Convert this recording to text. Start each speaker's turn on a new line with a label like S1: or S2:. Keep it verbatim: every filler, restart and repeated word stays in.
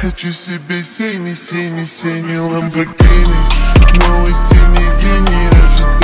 S1: Хочу себе синий, синий, синий Lamborghini. Новый синий день не ожидал.